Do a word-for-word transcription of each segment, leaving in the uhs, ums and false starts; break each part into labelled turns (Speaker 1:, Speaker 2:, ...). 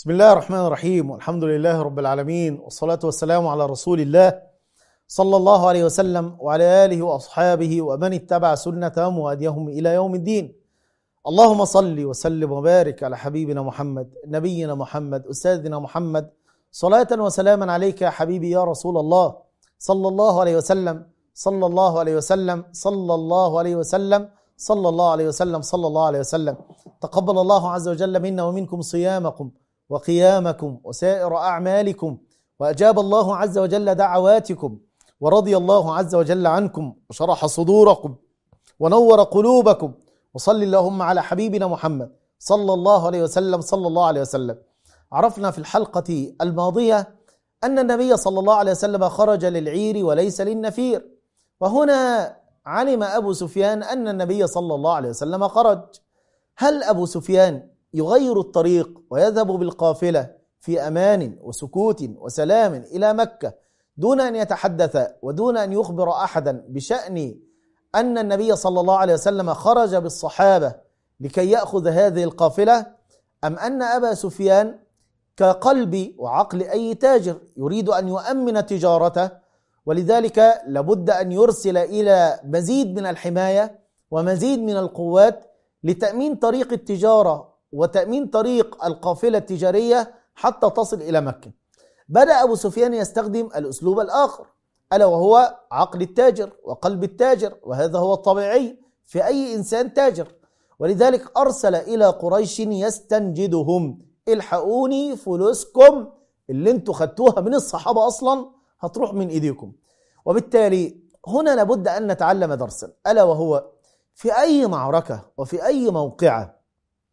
Speaker 1: بسم الله الرحمن الرحيم، والحمد لله رب العالمين، والصلاة والسلام على رسول الله صلى الله عليه وسلم وعلى آله وأصحابه ومن اتبع سنتهم وهديهم إلى يوم الدين. اللهم صل وسلم وبارك على حبيبنا محمد، نبينا محمد، أستاذنا محمد، صلاة وسلاما عليك يا حبيبي يا رسول الله صلى الله عليه وسلم صلى الله عليه وسلم صلى الله عليه وسلم صلى الله عليه وسلم صلى الله عليه وسلم. تقبل الله عز وجل منا ومنكم صيامكم وقيامكم وسائر أعمالكم، وأجاب الله عز وجل دعواتكم، ورضي الله عز وجل عنكم وشرح صدوركم ونور قلوبكم. وصل اللهم على حبيبنا محمد صلى الله عليه وسلم صلى الله عليه وسلم. عرفنا في الحلقة الماضية أن النبي صلى الله عليه وسلم خرج للعير وليس للنفير، وهنا علم أبو سفيان أن النبي صلى الله عليه وسلم خرج. هل أبو سفيان يغير الطريق ويذهب بالقافلة في أمان وسكوت وسلام إلى مكة دون أن يتحدث ودون أن يخبر أحدا بشأن أن النبي صلى الله عليه وسلم خرج بالصحابة لكي يأخذ هذه القافلة، أم أن أبا سفيان كقلب وعقل أي تاجر يريد أن يؤمن تجارته، ولذلك لابد أن يرسل إلى مزيد من الحماية ومزيد من القوات لتأمين طريق التجارة وتأمين طريق القافلة التجارية حتى تصل إلى مكة؟ بدأ أبو سفيان يستخدم الأسلوب الآخر، ألا وهو عقل التاجر وقلب التاجر، وهذا هو الطبيعي في أي إنسان تاجر. ولذلك أرسل إلى قريش يستنجدهم: الحقوني، فلوسكم اللي انتوا خدتوها من الصحابة أصلا هتروح من إيديكم. وبالتالي هنا لابد أن نتعلم درسا، ألا وهو في أي معركة وفي أي موقعة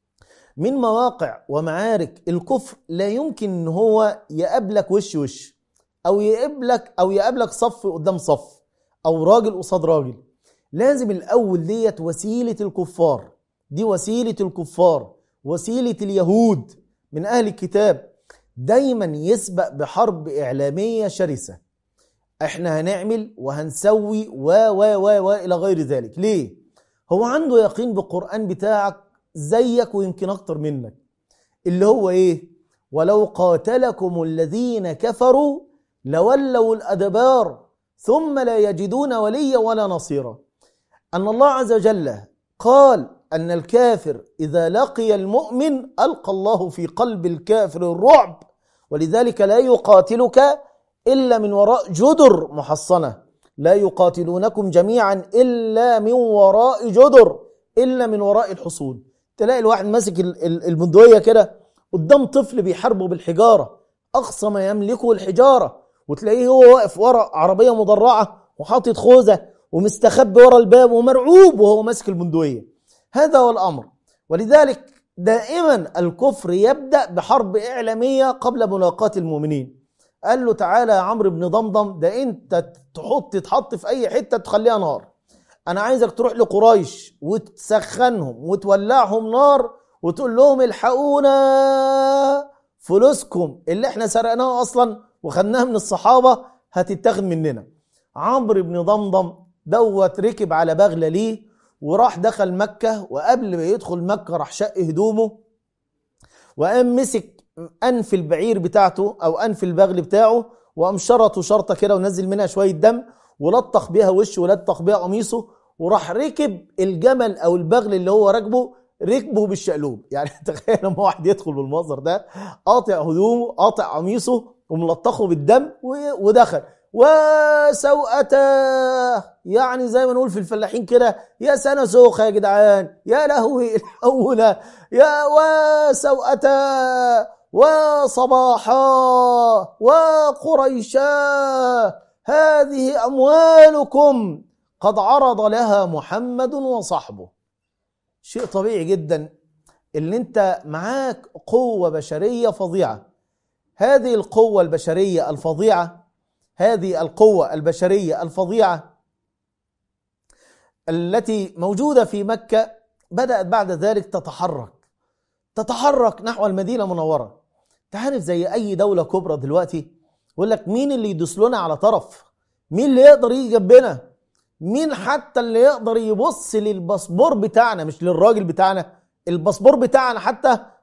Speaker 1: من مواقع ومعارك الكفر لا يمكن ان هو يقابلك وش وش او يقابلك او يقابلك صف قدام صف او راجل قصاد راجل. لازم الاول ديت وسيلة الكفار، دي وسيلة الكفار، وسيلة اليهود من اهل الكتاب، دايما يسبق بحرب اعلامية شرسة. احنا هنعمل وهنسوي و و و و الى غير ذلك. ليه؟ هو عنده يقين بالقرآن بتاعك زيك ويمكن أكتر منك، اللي هو إيه؟ ولو قاتلكم الذين كفروا لولوا الأدبار ثم لا يجدون وليا ولا نصيرا. أن الله عز وجل قال أن الكافر إذا لقي المؤمن ألقى الله في قلب الكافر الرعب، ولذلك لا يقاتلك إلا من وراء جدر محصنة، لا يقاتلونكم جميعا إلا من وراء جدر، إلا من وراء الحصون. تلاقي الواحد ماسك البندقية كده قدام طفل بيحاربه بالحجارة، أقصى ما يملكه الحجارة، وتلاقيه هو واقف ورا عربية مدرعة وحاطط خوذة ومستخبي ورا الباب ومرعوب وهو ماسك البندقية. هذا هو الأمر. ولذلك دائما الكفر يبدأ بحرب إعلامية قبل ملاقاة المؤمنين. قال له: تعالى يا عمرو بن ضمضم، ده أنت تحط تتحط في أي حتة تخليها نار. أنا عايزك تروح لقريش وتسخنهم وتولعهم نار وتقول لهم: الحقونا، فلوسكم اللي احنا سرقناها أصلا وخدناها من الصحابة هتتاخد مننا. عمرو بن ضمضم دوت ركب على بغلة ليه وراح دخل مكة، وقبل ما يدخل مكة راح شق هدومه وقام مسك أنف البعير بتاعته أو أنف البغل بتاعه وقام شرطه شرطة كده ونزل منها شوية دم ولطخ بيها وشه ولطخ بيها قميصه، وراح ركب الجمل او البغل اللي هو راكبه ركبه بالشقلوب. يعني تخيل لما واحد يدخل بالمنظر ده قاطع هدومه قاطع قميصه وملطخه بالدم ودخل وسوءته، يعني زي ما نقول في الفلاحين كده: يا سنة سوخة يا جدعان، يا لهوي الحولة، يا وسوءته وصباحا وقريشا، هذه أموالكم قد عرض لها محمد وصحبه. شيء طبيعي جدا اللي انت معاك قوة بشرية فظيعة. هذه القوة البشرية الفظيعة هذه القوة البشرية الفظيعة التي موجودة في مكة بدأت بعد ذلك تتحرك تتحرك نحو المدينة المنورة. تعرف زي أي دولة كبرى دلوقتي يقول لك: مين اللي يدوس لنا على طرف؟ مين اللي يقدر يجي جنبنا؟ مين حتى اللي يقدر يبص للباسبور بتاعنا؟ مش للراجل بتاعنا، الباسبور بتاعنا حتى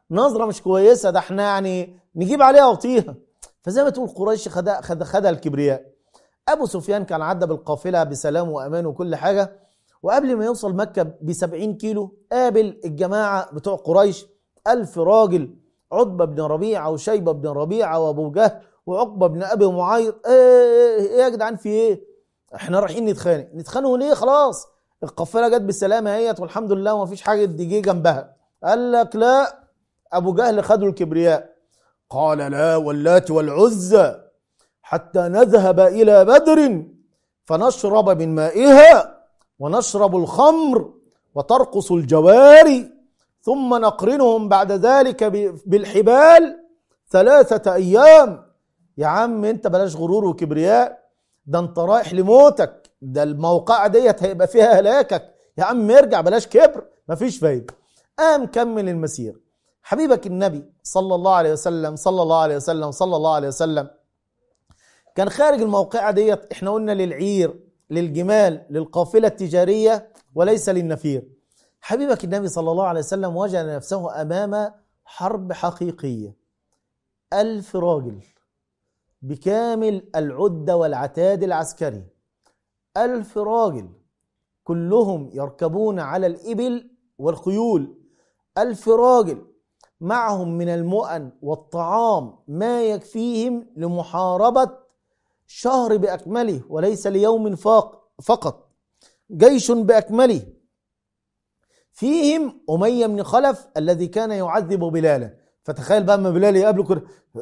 Speaker 1: نظرة مش كويسة، ده احنا يعني نجيب عليها وطيها. فزي ما تقول قريش خدها خد خدها الكبرياء. أبو سفيان كان عدى بالقافلة بسلام وأمان وكل حاجة، وقبل ما يوصل مكة بسبعين كيلو قابل الجماعة بتوع قريش ألف راجل، عتبة بن ربيعة وشيبة بن ربيعة وأبو جهل وعقبة بن أبي معيط. ايه ايه يا جدعان في ايه؟ احنا رايحين نتخانق. نتخانقوا ليه؟ خلاص القافلة جت بالسلامة اهيت والحمد لله وما فيش حاجة تيجي جنبها. قال لك لا، أبو جهل خدوا الكبرياء. قال لا واللات والعزى حتى نذهب إلى بدر فنشرب من مائها ونشرب الخمر وترقص الجواري ثم نقرنهم بعد ذلك بالحبال ثلاثة أيام. يا عم انت بلاش غرور وكبرياء، ده انت رايح لموتك، ده الموقعة ديت هيبقى فيها هلاكك. يا عم ارجع بلاش كبر، مفيش فايدة. قام كمل المسير. حبيبك النبي صلى الله عليه وسلم صلى الله عليه وسلم صلى الله عليه وسلم كان خارج الموقعة ديت، احنا قلنا للعير للجمال للقافلة التجارية وليس للنفير. حبيبك النبي صلى الله عليه وسلم وجد نفسه أمام حرب حقيقية. ألف راجل بكامل العدة والعتاد العسكري، ألف راجل كلهم يركبون على الإبل والخيول، ألف راجل معهم من المؤن والطعام ما يكفيهم لمحاربة شهر بأكمله وليس ليوم فقط، جيش بأكمله. فيهم أمية بن خلف الذي كان يعذب بلالا. فتخيل بقى ما بلال يقابله كده،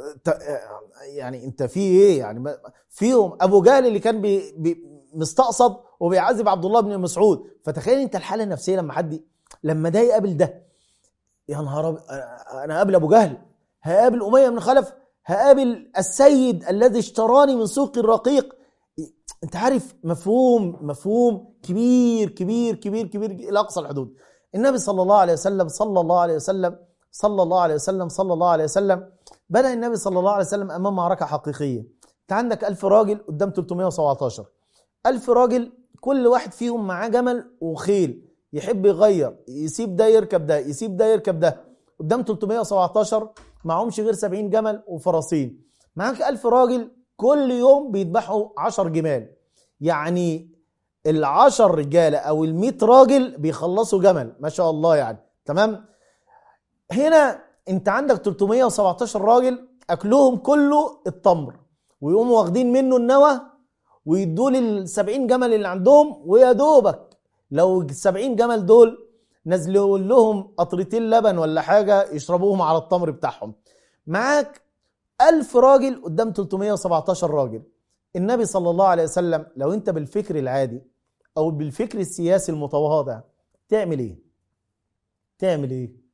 Speaker 1: يعني انت في ايه يعني؟ فيهم ابو جهل اللي كان بي بي مستقصد وبيعذب عبد الله بن مسعود. فتخيل انت الحاله النفسيه لما حد لما ده يقابل ده، يا نهار انا قابل ابو جهل، هقابل اميه بن خلف، هقابل السيد الذي اشتراني من سوق الرقيق. انت عارف مفهوم مفهوم كبير كبير كبير كبير الى اقصى الحدود. النبي صلى الله عليه وسلم صلى الله عليه وسلم صلى الله عليه وسلم صلى الله عليه وسلم بدأ النبي صلى الله عليه وسلم امام معركه حقيقيه. انت عندك ألف راجل قدام ثلاثمائة وسبعتاشر، ألف راجل كل واحد فيهم معاه جمل وخيل، يحب يغير، يسيب ده يركب ده، يسيب ده يركب ده. قدام ثلاثمائة وسبعتاشر معهمش غير سبعين جمل وفرسين. معاك ألف راجل كل يوم بيذبحوا عشر جمال، يعني العشر رجالة او المئة راجل بيخلصوا جمل، ما شاء الله يعني. تمام. هنا انت عندك ثلاثمائة وسبعتاشر راجل اكلهم كله التمر، ويقوموا واخدين منه النوى ويدوا لي السبعين جمل اللي عندهم، ويا دوبك لو السبعين جمل دول نزلوا لهم قطرتين لبن ولا حاجة يشربوهم على التمر بتاعهم. معاك ألف راجل قدام ثلاثمائة وسبعتاشر راجل. النبي صلى الله عليه وسلم لو انت بالفكر العادي او بالفكر السياسي المتواضع تعمل ايه؟ تعمل ايه؟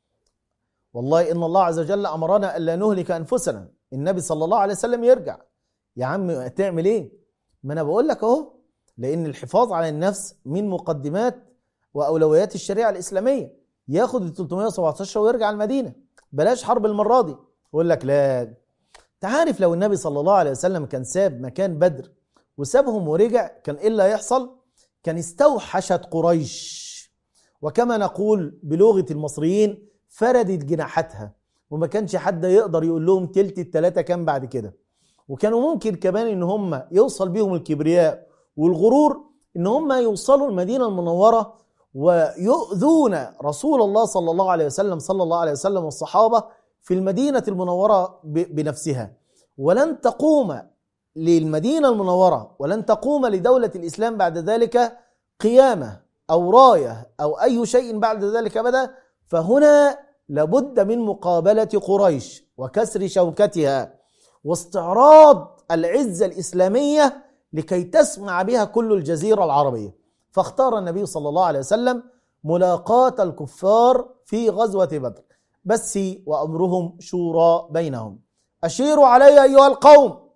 Speaker 1: والله ان الله عز وجل امرنا الا نهلك انفسنا. النبي صلى الله عليه وسلم يرجع. يا عم تعمل ايه؟ ما انا بقول لك اهو، لان الحفاظ على النفس من مقدمات واولويات الشريعه الاسلاميه. ياخد ال ثلاثمائة وسبعتاشر ويرجع المدينه، بلاش حرب المره دي. يقول لك لا، تعرف لو النبي صلى الله عليه وسلم كان ساب مكان بدر وسابهم ورجع كان ايه اللي هيحصل؟ كان استوحشت قريش، وكما نقول بلغه المصريين فردت جناحاتها، وما كانش حد يقدر يقول لهم تلت التلاته كان بعد كده. وكانوا ممكن كمان ان هم يوصل بيهم الكبرياء والغرور ان هم يوصلوا المدينه المنوره ويؤذون رسول الله صلى الله عليه وسلم صلى الله عليه وسلم والصحابه في المدينه المنوره بنفسها. ولن تقوم للمدينه المنوره ولن تقوم لدوله الاسلام بعد ذلك قيامه او رايه او اي شيء بعد ذلك ابدا. فهنا لابد من مقابله قريش وكسر شوكتها واستعراض العزة الإسلامية لكي تسمع بها كل الجزيرة العربية. فاختار النبي صلى الله عليه وسلم ملاقاة الكفار في غزوة بدر، بس وأمرهم شورى بينهم. أشيروا علي أيها القوم،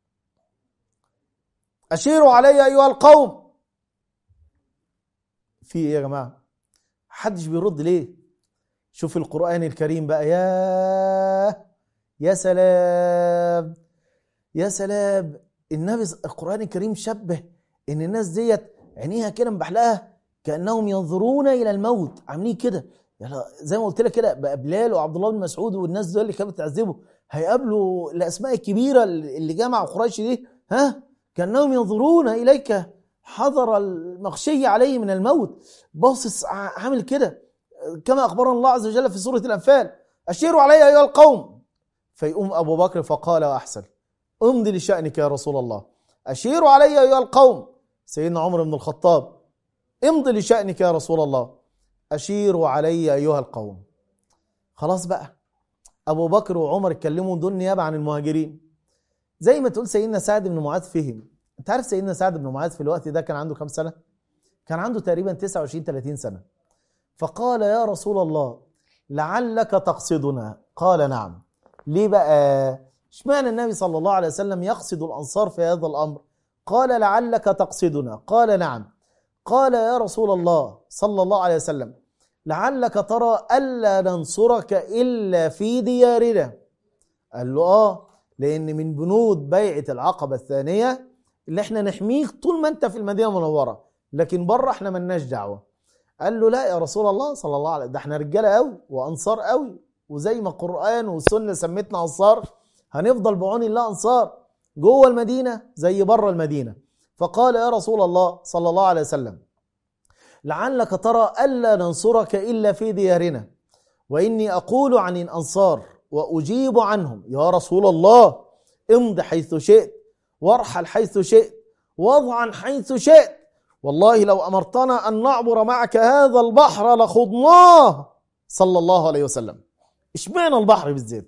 Speaker 1: أشيروا علي أيها القوم. في إيه يا جماعة؟ حدش بيرد ليه؟ شوف القرآن الكريم بقى، يا يا سلام يا سلام. النبي القرآن الكريم شبه ان الناس ديت عينيها كده مبحلقه كأنهم ينظرون الى الموت، عاملين كده يعني زي ما قلت لك كده بقى بلال وعبد الله بن مسعود والناس دول اللي كانت بتعذبه هيقابلوا الاسماء الكبيره اللي جمع قريش دي، ها كانهم ينظرون اليك حضر المغشي عليه من الموت، باصص عامل كده كما اخبرنا الله عز وجل في سوره الانفال: اشيروا علي ايها القوم. فيقوم ابو بكر فقال واحسن: امضي لشانك يا رسول الله. اشيروا علي ايها القوم. سيدنا عمر بن الخطاب: امضي لشانك يا رسول الله. اشيروا علي ايها القوم. خلاص بقى ابو بكر وعمر اتكلموا دول نيابه عن المهاجرين. زي ما تقول سيدنا سعد بن معاذ فهم. انت عارف سيدنا سعد بن معاذ في الوقت ده كان عنده كام سنه؟ كان عنده تقريبا تسعة وعشرين ثلاثين سنه. فقال: يا رسول الله لعلك تقصدنا. قال: نعم. ليه بقى؟ اشمعنى النبي صلى الله عليه وسلم يقصد الانصار في هذا الامر؟ قال: لعلك تقصدنا. قال: نعم. قال: يا رسول الله صلى الله عليه وسلم لعلك ترى ألا ننصرك إلا في ديارنا. قال له: آه، لأن من بنود بيعة العقبة الثانية اللي احنا نحميك طول ما انت في المدينة المنورة، لكن بره احنا ملناش دعوة. قال له: لا يا رسول الله صلى الله عليه وسلم، ده احنا رجالة قوي وأنصار قوي، وزي ما القرآن والسنة سمتنا أنصار هنفضل بعون الله أنصار جوه المدينة زي بره المدينة. فقال: يا رسول الله صلى الله عليه وسلم لعلك ترى ألا ننصرك إلا في ديارنا، وإني أقول عن الأنصار وأجيب عنهم: يا رسول الله امض حيث شئت، وارحل حيث شئت، واضعن حيث شئت، والله لو أمرتنا أن نعبر معك هذا البحر لخضناه. صلى الله عليه وسلم. اشمعنى البحر بالذات؟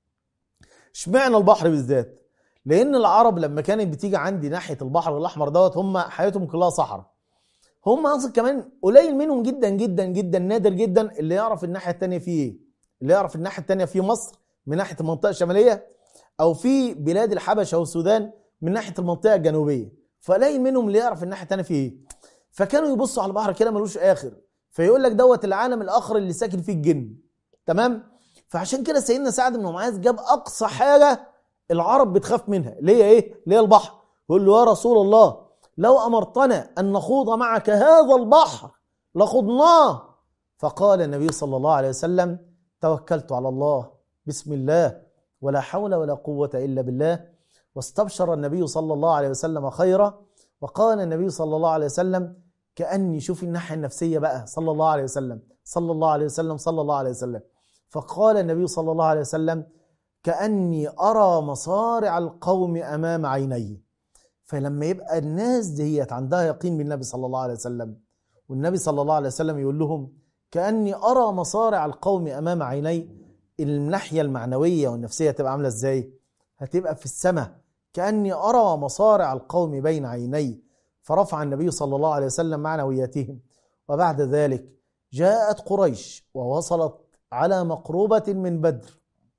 Speaker 1: اشمعنى البحر بالذات؟ لأن العرب لما كانت بتيجي عندي ناحية البحر الأحمر دوت هم حياتهم كلها صحراء. هم اصلا كمان قليل منهم جدا جدا جدا، نادر جدا اللي يعرف الناحيه الثانيه فيه ايه، اللي يعرف الناحيه الثانيه في مصر من ناحيه المنطقه الشماليه، او في بلاد الحبشه والسودان من ناحيه المنطقه الجنوبيه. فقليل منهم اللي يعرف الناحيه الثانيه فيه ايه. فكانوا يبصوا على البحر كده ملوش اخر، فيقول لك دوت العالم الاخر اللي ساكن فيه الجن. تمام. فعشان كده سيدنا سعد بن معاذ جاب اقصى حاجه العرب بتخاف منها، اللي هي ايه؟ اللي هي البحر. يقول له: يا رسول الله لو أمرتنا أن نخوض معك هذا البحر لخضناه. فقال النبي صلى الله عليه وسلم: توكلت على الله، بسم الله، ولا حول ولا قوة إلا بالله. واستبشر النبي صلى الله عليه وسلم خيرا. وقال النبي صلى الله عليه وسلم كأني، شوف الناحية النفسية بقى، صلى الله عليه وسلم صلى الله عليه وسلم صلى الله عليه وسلم. فقال النبي صلى الله عليه وسلم: كأني أرى مصارع القوم أمام عيني. فلما يبقى الناس ديت عندها يقين بالنبي صلى الله عليه وسلم، والنبي صلى الله عليه وسلم يقول لهم: كأني أرى مصارع القوم أمام عيني، الناحية المعنوية والنفسية تبقى عاملة إزاي؟ هتبقى في السماء: كأني أرى مصارع القوم بين عيني. فرفع النبي صلى الله عليه وسلم معنوياتهم. وبعد ذلك جاءت قريش ووصلت على مقربة من بدر.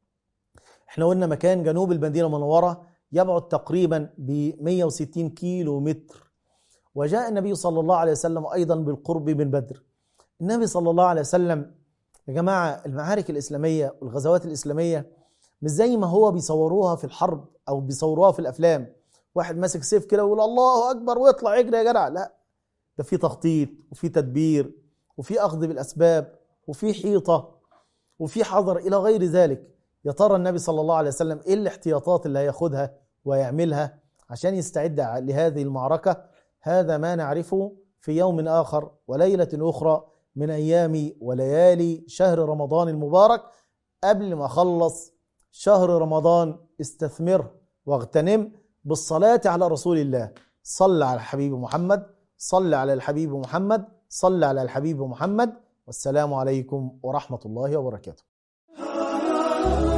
Speaker 1: احنا قلنا مكان جنوب المدينة المنورة يبعد تقريبا ب مئة وستين كيلو متر. وجاء النبي صلى الله عليه وسلم أيضا بالقرب من بدر. النبي صلى الله عليه وسلم يا جماعة المعارك الإسلامية والغزوات الإسلامية مش زي ما هو بيصوروها في الحرب أو بيصوروها في الأفلام، واحد ماسك سيف كده ويقول الله أكبر ويطلع يجري يا جدع. لا، ده في تخطيط وفي تدبير وفي أخذ بالأسباب وفي حيطة وفي حذر إلى غير ذلك. يا ترى النبي صلى الله عليه وسلم إيه الاحتياطات اللي هياخدها ويعملها عشان يستعد لهذه المعركة؟ هذا ما نعرفه في يوم آخر وليلة أخرى من أيام وليالي شهر رمضان المبارك. قبل ما أخلص شهر رمضان استثمر واغتنم بالصلاة على رسول الله. صل على الحبيب محمد، صل على الحبيب محمد، صل على الحبيب محمد. والسلام عليكم ورحمة الله وبركاته.